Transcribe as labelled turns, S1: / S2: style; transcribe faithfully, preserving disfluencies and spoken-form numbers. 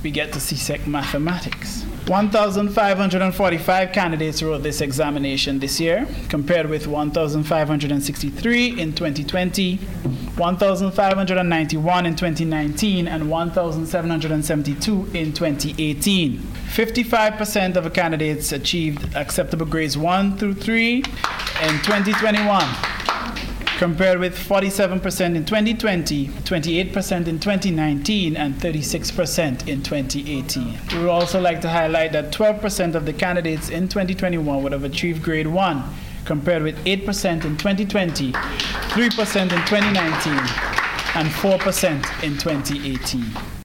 S1: we get to C S E C Mathematics. one thousand five hundred forty-five candidates wrote this examination this year, compared with one thousand five hundred sixty-three in twenty twenty, one thousand five hundred ninety-one in twenty nineteen, and one thousand seven hundred seventy-two in twenty eighteen. fifty-five percent of the candidates achieved acceptable grades one through three in twenty twenty-one, compared with forty-seven percent in twenty twenty, twenty-eight percent in twenty nineteen, and thirty-six percent in twenty eighteen. We would also like to highlight that twelve percent of the candidates in twenty twenty-one would have achieved grade one, compared with eight percent in twenty twenty, three percent in twenty nineteen, and four percent in twenty eighteen.